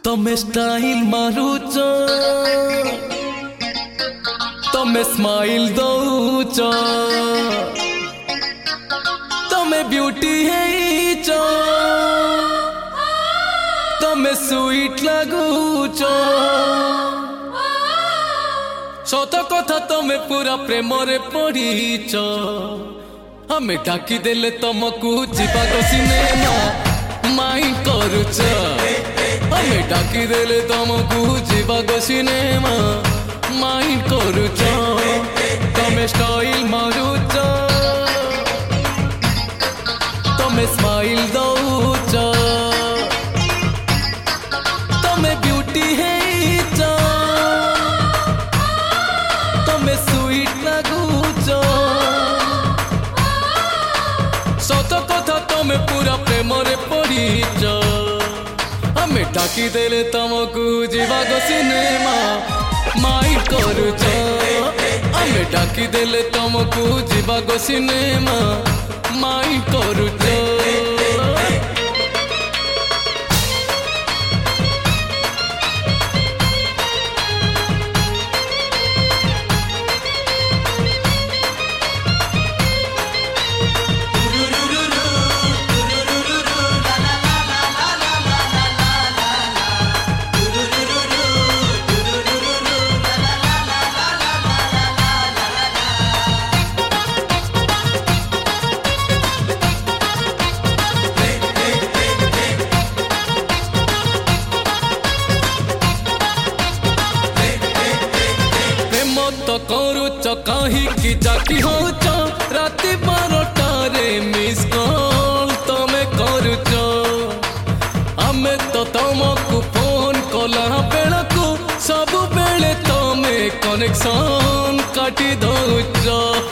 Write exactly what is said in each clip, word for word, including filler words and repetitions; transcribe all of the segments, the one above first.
तमे स्टाइल मारुच तमे स्माइल दौच तमे ब्यूटी हेच तमे स्वीट लगुच सत कथा तमे पूरा प्रेम रे पड़ीच हमें डाकी देले तुमको जीवा को सिनेमा माइंड करुच हमें डाकी देले तुमको जीवा को सिनेमा माइंड करुच तमे स्टाइल मारुच तमे स्माइल दौच तमे ब्यूटी हेच तमे स्वीट लगुच सत कथा तमे पूरा प्रेम रे पड़ीच हमें डाकी देले तुमको जीवा को सिनेमा माइंड करुच हमें डाकी देले तुमको जीवा को सिनेमा माइंड करुच तो करुच कहीं की जाकी होच राति बारटारे मिस कॉल तमे करुच हमें तो तुमको फोन कला बेलू सब बेले तमे कनेक्शन काटी दौच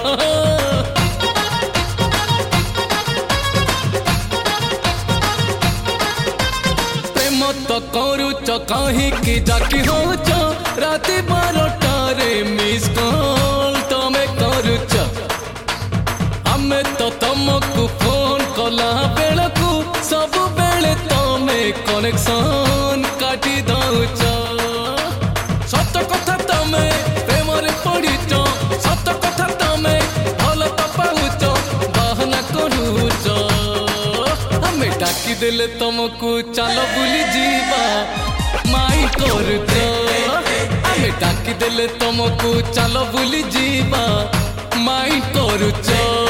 प्रेम तो करुच कहीं की जाकी होच राति बारटारे मिस कॉल तमे करुच हमें तो तुमको फोन कला बेलू सब बेले तमे कनेक्शन काटी दौच सत कथा तमे प्रेम रे पड़ीच सत कथा तमे भल तो पाउच बहाना करुच हमें डाकी देले तुमको चलो बुली जीवा माई करुच हमें डाकी देले तुमको चलो बुली जीवा माई करुच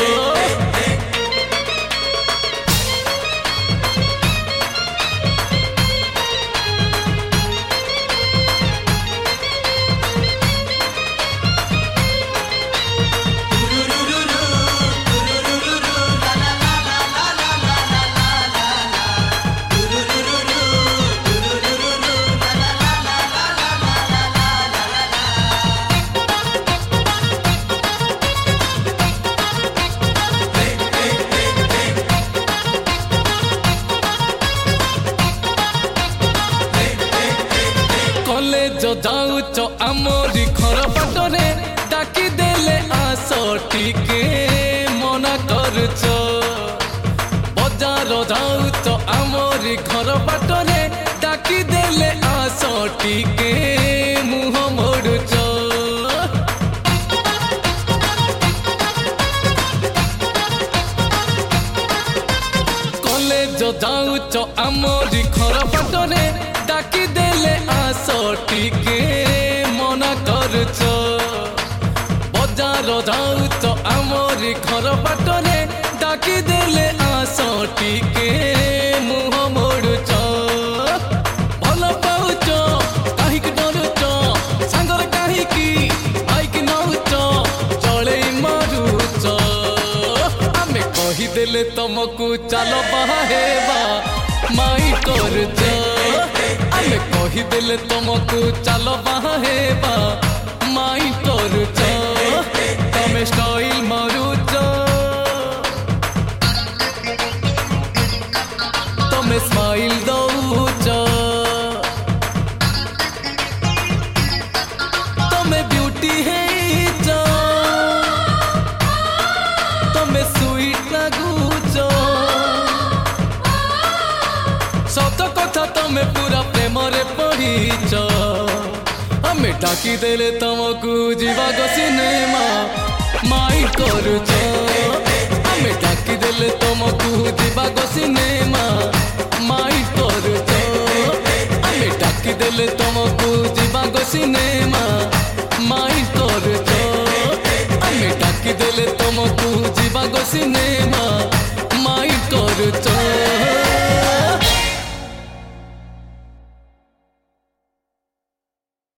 जो जाऊच आमरी घर बाटरे डाकी देले आस टिके मना करुच बजार जाऊच आमरी घर बाटरे डाकी देले आस टिके मुह मोड़ुच कॉलेज जाऊच आमरी घर बाटरे डाकी देले आस टिके मना करुच बजार जाऊच आमरी घर बाटरे डाकी देले आस टिके मुह मोड़ुच भल पाउच कहीं डरुच सांगर कहीं बाइक नौच चले मारुच हमें कहीदेले तुमको चलो बहाहेबा माई करुच हमें कहीदेले तुमको चलो बहाहेबा माई करुच तमे स्टाइल मारुच तमे स्माइल दौच तमे ब्यूटी हेच तमे स्वीट लगुच सत कथा तमे पूरा प्रेम रे आमे डाकी देले तुमको जीवा गो सिनेमा माई करुच आमे डाकी देले तुमको जीवा गो सिनेमा माई करुच आमे डाकी देले तुमको जीवा गो सिनेमा माई करुच आमे डाकी देले तुमको जीवा गो सिनेमा माई करुच।